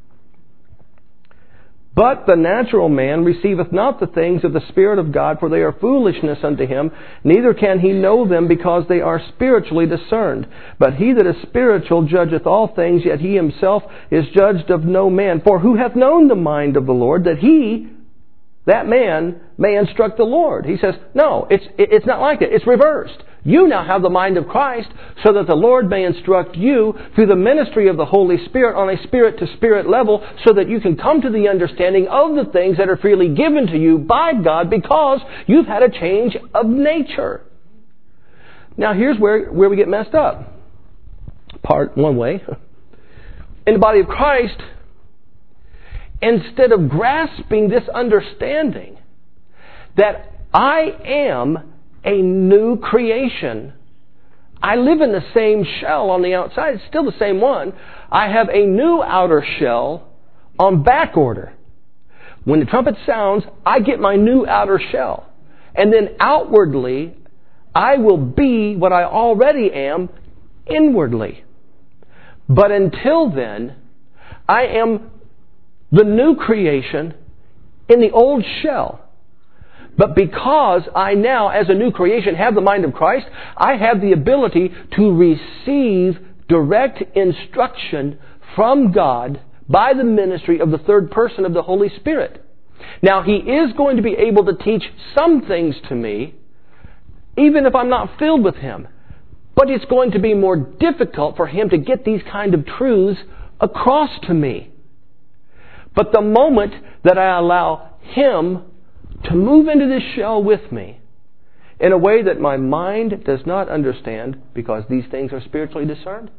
but the natural man receiveth not the things of the Spirit of God, for they are foolishness unto him, neither can he know them, because they are spiritually discerned. But he that is spiritual judgeth all things, yet he himself is judged of no man. For who hath known the mind of the Lord, that he, that man, may instruct the Lord? He says, no, it's, it's not like that. It's reversed. You now have the mind of Christ, so that the Lord may instruct you through the ministry of the Holy Spirit on a spirit-to-spirit level, so that you can come to the understanding of the things that are freely given to you by God, because you've had a change of nature. Now here's where, where we get messed up. Part one way. In the body of Christ, instead of grasping this understanding that I am a new creation. I live in the same shell on the outside. It's still the same one. I have a new outer shell on back order. When the trumpet sounds, I get my new outer shell. And then outwardly, I will be what I already am inwardly. But until then, I am the new creation in the old shell. But because I now, as a new creation, have the mind of Christ, I have the ability to receive direct instruction from God by the ministry of the third person of the Holy Spirit. Now, He is going to be able to teach some things to me, even if I'm not filled with Him. But it's going to be more difficult for Him to get these kind of truths across to me. But the moment that I allow Him to move into this shell with me in a way that my mind does not understand, because these things are spiritually discerned,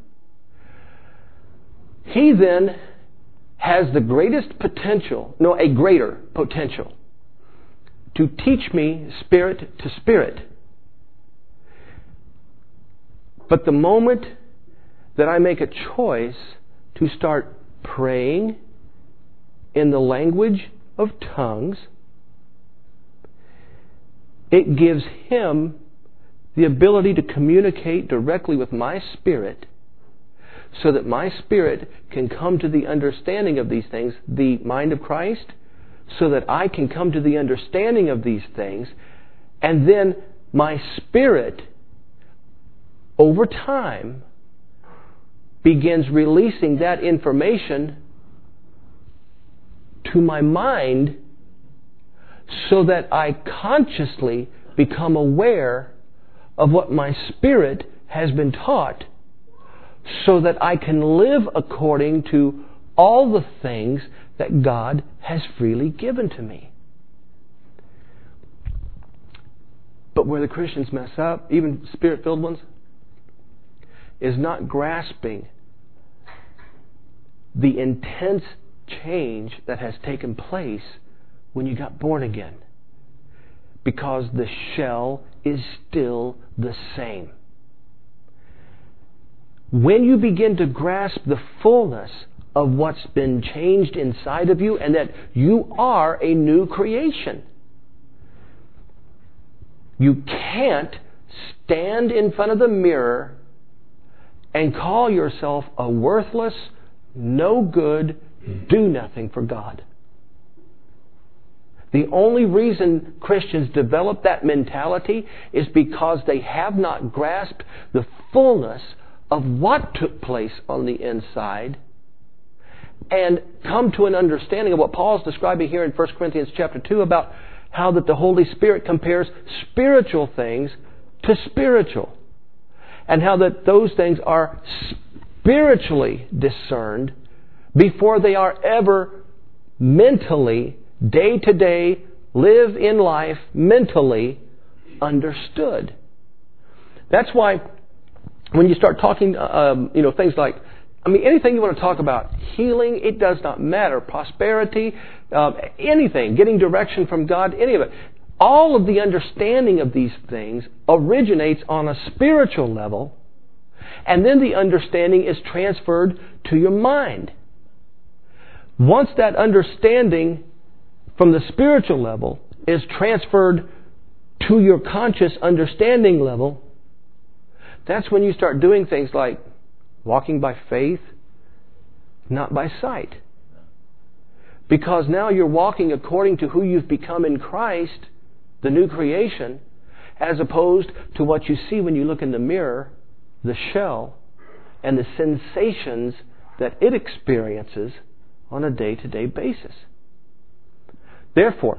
He then has the greatest potential, no, a greater potential, to teach me spirit to spirit. But the moment that I make a choice to start praying in the language of tongues, it gives Him the ability to communicate directly with my spirit so that my spirit can come to the understanding of these things, the mind of Christ, so that I can come to the understanding of these things, and then my spirit, over time, begins releasing that information to my mind so that I consciously become aware of what my spirit has been taught, so that I can live according to all the things that God has freely given to me. But where the Christians mess up, even Spirit-filled ones, is not grasping the intense change that has taken place when you got born again. Because the shell is still the same. When you begin to grasp the fullness of what's been changed inside of you and that you are a new creation, you can't stand in front of the mirror and call yourself a worthless, no good, do nothing for God. The only reason Christians develop that mentality is because they have not grasped the fullness of what took place on the inside and come to an understanding of what Paul's describing here in First Corinthians chapter two about how that the Holy Spirit compares spiritual things to spiritual, and how that those things are spiritually discerned before they are ever mentally, day to day, live in life, mentally understood. That's why when you start talking, um, you know, things like, I mean, anything you want to talk about, healing, it does not matter, prosperity, um, anything, getting direction from God, any of it. All of the understanding of these things originates on a spiritual level, and then the understanding is transferred to your mind. Once that understanding from the spiritual level is transferred to your conscious understanding level, that's when you start doing things like walking by faith, not by sight. Because now you're walking according to who you've become in Christ, the new creation, as opposed to what you see when you look in the mirror, the shell, and the sensations that it experiences on a day-to-day basis. Therefore,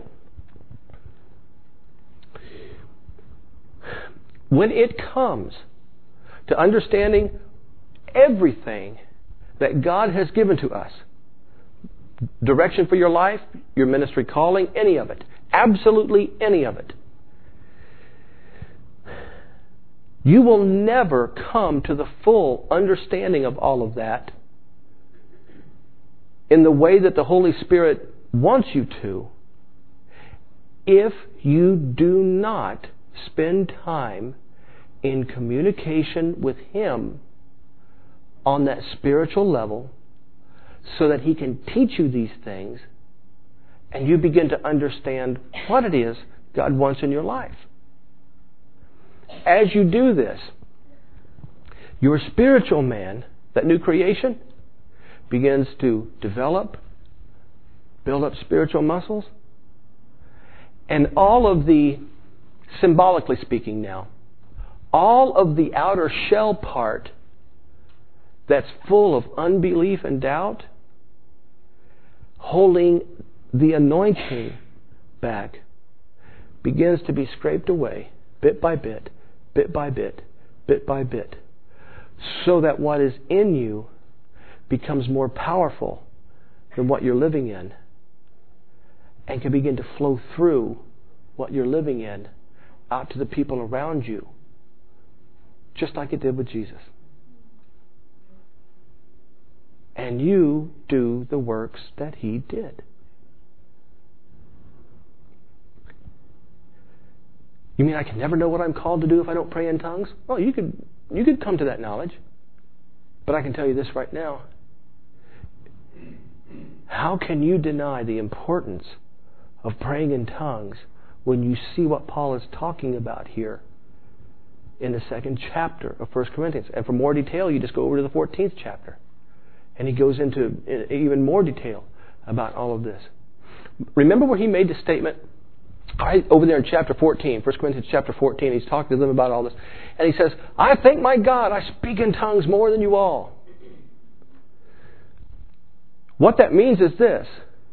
when it comes to understanding everything that God has given to us, direction for your life, your ministry calling, any of it, absolutely any of it, you will never come to the full understanding of all of that in the way that the Holy Spirit wants you to if you do not spend time in communication with Him on that spiritual level so that He can teach you these things and you begin to understand what it is God wants in your life. As you do this, your spiritual man, that new creation, begins to develop, build up spiritual muscles, and all of the, symbolically speaking now, all of the outer shell part that's full of unbelief and doubt, holding the anointing back, begins to be scraped away bit by bit, bit by bit, bit by bit, so that what is in you becomes more powerful than what you're living in and can begin to flow through what you're living in out to the people around you, just like it did with Jesus. And you do the works that He did. You mean I can never know what I'm called to do if I don't pray in tongues? Well, you could you could come to that knowledge. But I can tell you this right now. How can you deny the importance of praying in tongues when you see what Paul is talking about here in the second chapter of First Corinthians. And for more detail, you just go over to the fourteenth chapter. And he goes into even more detail about all of this. Remember where he made the statement? Right over there in chapter fourteen, First Corinthians chapter fourteen, he's talking to them about all this. And he says, I thank my God I speak in tongues more than you all. What that means is this.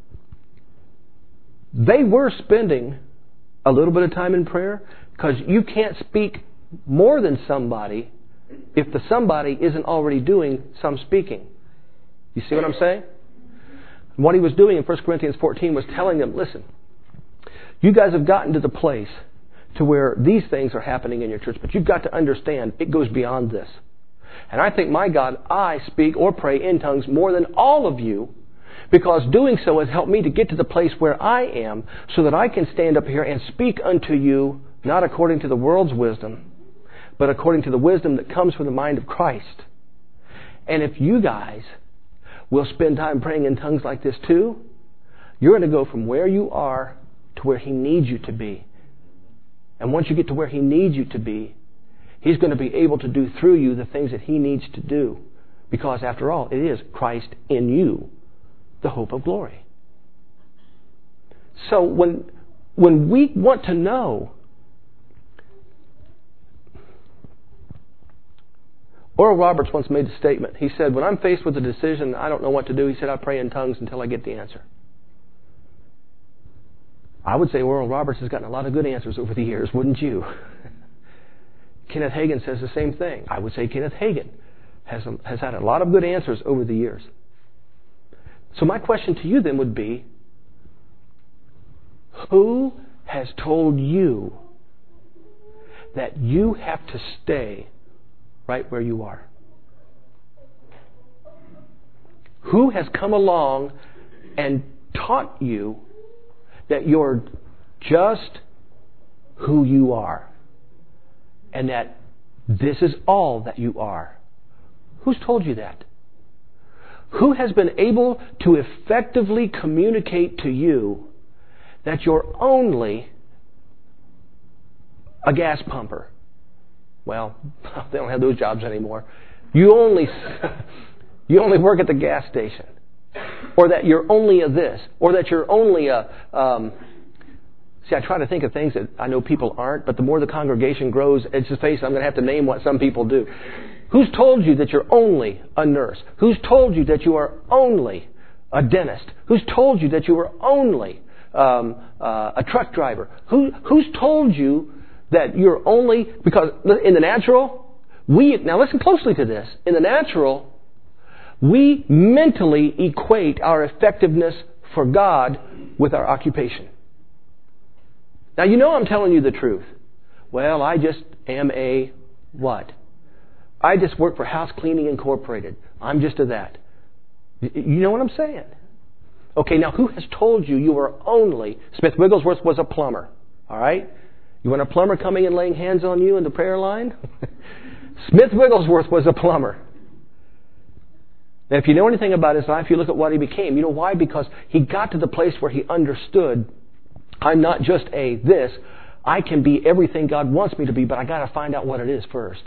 They were spending a little bit of time in prayer because you can't speak more than somebody if the somebody isn't already doing some speaking. You see what I'm saying? What he was doing in First Corinthians fourteen was telling them, listen, you guys have gotten to the place to where these things are happening in your church, but you've got to understand it goes beyond this. And I think, my God, I speak or pray in tongues more than all of you, because doing so has helped me to get to the place where I am so that I can stand up here and speak unto you, not according to the world's wisdom, but according to the wisdom that comes from the mind of Christ. And if you guys will spend time praying in tongues like this too, you're going to go from where you are to where He needs you to be. And once you get to where He needs you to be, He's going to be able to do through you the things that He needs to do. Because after all, it is Christ in you, the hope of glory. So when, when we want to know, Oral Roberts once made a statement. He said, when I'm faced with a decision I don't know what to do, he said, I pray in tongues until I get the answer. I would say Oral Roberts has gotten a lot of good answers over the years, wouldn't you? Kenneth Hagin says the same thing. I would say Kenneth Hagin has, a, has had a lot of good answers over the years. So my question to you then would be, who has told you that you have to stay right where you are? Who has come along and taught you that you're just who you are and that this is all that you are? Who's told you that? Who has been able to effectively communicate to you that you're only a gas pumper? Well, they don't have those jobs anymore. You only you only work at the gas station, or that you're only a this, or that you're only a. Um, see, I try to think of things that I know people aren't, but the more the congregation grows, it's just face. I'm going to have to name what some people do. Who's told you that you're only a nurse? Who's told you that you are only a dentist? Who's told you that you are only um, uh, a truck driver? Who who's told you that you're only, because in the natural, we, now listen closely to this, in the natural, we mentally equate our effectiveness for God with our occupation. Now you know I'm telling you the truth. Well, I just am a what? I just work for House Cleaning Incorporated. I'm just a that. You know what I'm saying? Okay, now who has told you you are only, Smith Wigglesworth was a plumber, all right? You want a plumber coming and laying hands on you in the prayer line? Smith Wigglesworth was a plumber. Now, if you know anything about his life, you look at what he became. You know why? Because he got to the place where he understood, I'm not just a this. I can be everything God wants me to be, but I got to find out what it is first.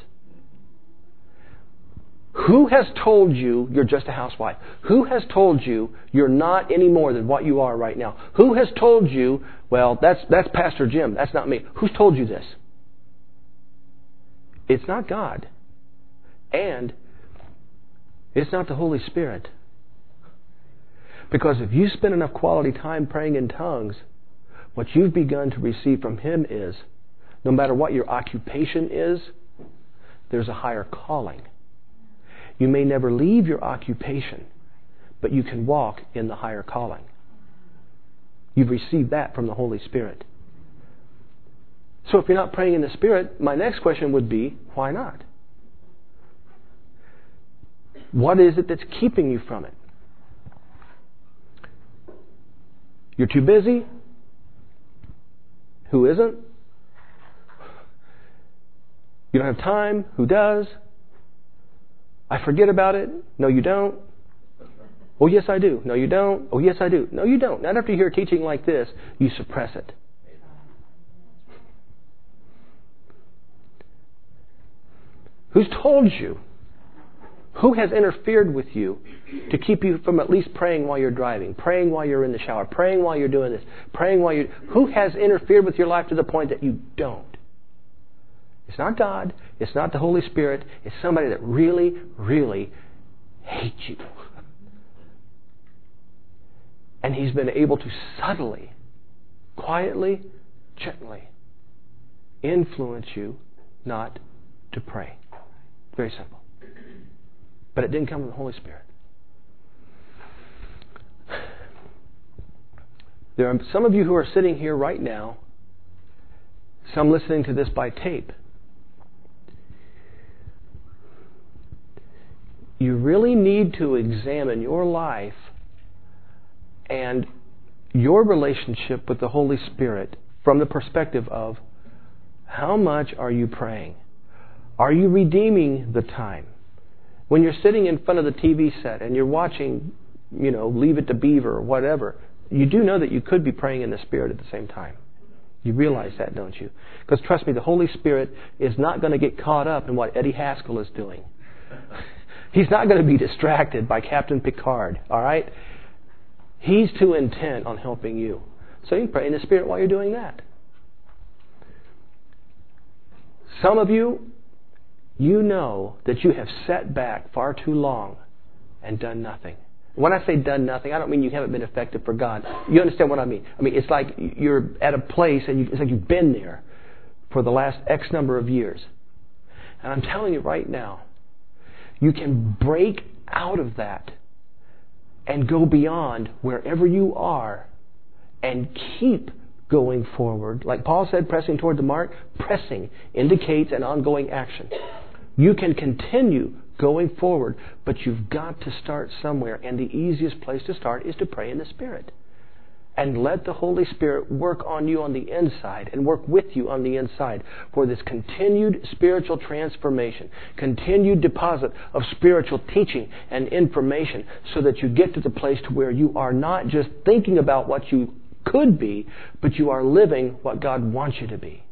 Who has told you you're just a housewife? Who has told you you're not any more than what you are right now? Who has told you, well, that's that's Pastor Jim, that's not me. Who's told you this? It's not God. And it's not the Holy Spirit. Because if you spend enough quality time praying in tongues, what you've begun to receive from Him is, no matter what your occupation is, there's a higher calling. You may never leave your occupation, but you can walk in the higher calling. You've received that from the Holy Spirit. So if you're not praying in the Spirit, my next question would be, why not? What is it that's keeping you from it? You're too busy? Who isn't? You don't have time? Who does? I forget about it. No, you don't. Oh, yes, I do. No, you don't. Oh, yes, I do. No, you don't. Not after you hear teaching like this, you suppress it. Who's told you? Who has interfered with you to keep you from at least praying while you're driving, praying while you're in the shower, praying while you're doing this, praying while you... Who has interfered with your life to the point that you don't? It's not God. It's not the Holy Spirit. It's somebody that really, really hates you. And he's been able to subtly, quietly, gently influence you not to pray. Very simple. But it didn't come from the Holy Spirit. There are some of you who are sitting here right now, some listening to this by tape. You really need to examine your life and your relationship with the Holy Spirit from the perspective of how much are you praying? Are you redeeming the time? When you're sitting in front of the T V set and you're watching, you know, Leave It to Beaver or whatever, you do know that you could be praying in the Spirit at the same time. You realize that, don't you? Because trust me, the Holy Spirit is not going to get caught up in what Eddie Haskell is doing. He's not going to be distracted by Captain Picard, all right? He's too intent on helping you. So you can pray in the Spirit while you're doing that. Some of you, you know that you have sat back far too long and done nothing. When I say done nothing, I don't mean you haven't been effective for God. You understand what I mean? I mean, it's like you're at a place and you, it's like you've been there for the last X number of years. And I'm telling you right now, you can break out of that and go beyond wherever you are and keep going forward. Like Paul said, pressing toward the mark, pressing indicates an ongoing action. You can continue going forward, but you've got to start somewhere, and the easiest place to start is to pray in the Spirit. And let the Holy Spirit work on you on the inside and work with you on the inside for this continued spiritual transformation, continued deposit of spiritual teaching and information so that you get to the place to where you are not just thinking about what you could be, but you are living what God wants you to be.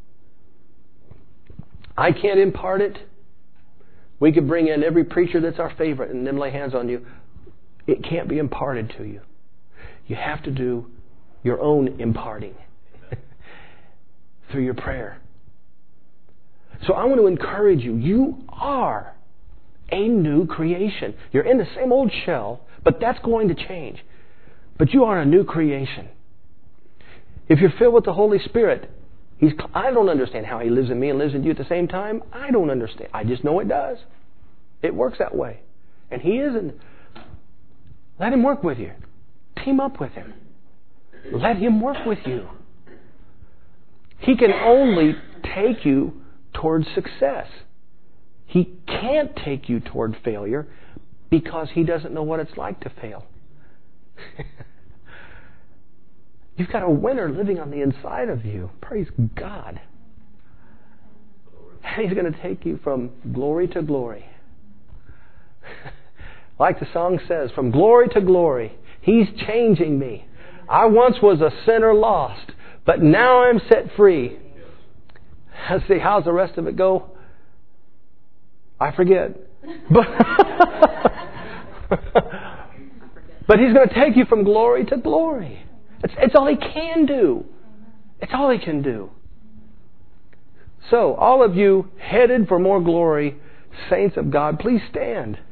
I can't impart it. We could bring in every preacher that's our favorite and them lay hands on you. It can't be imparted to you. You have to do your own imparting through your prayer. So I want to encourage you. You are a new creation. You're in the same old shell, but that's going to change. But you are a new creation. If you're filled with the Holy Spirit, He's, I don't understand how He lives in me and lives in you at the same time. I don't understand. I just know it does. It works that way. And He isn't. Let Him work with you. Team up with Him. Let Him work with you. He can only take you towards success. He can't take you toward failure because He doesn't know what it's like to fail. You've got a winner living on the inside of you. Praise God. And He's going to take you from glory to glory. Like the song says, from glory to glory, He's changing me. I once was a sinner lost, but now I'm set free. Let's see, how's the rest of it go? I forget. But, but He's going to take you from glory to glory. It's, it's all He can do. It's all He can do. So, all of you headed for more glory, saints of God, please stand.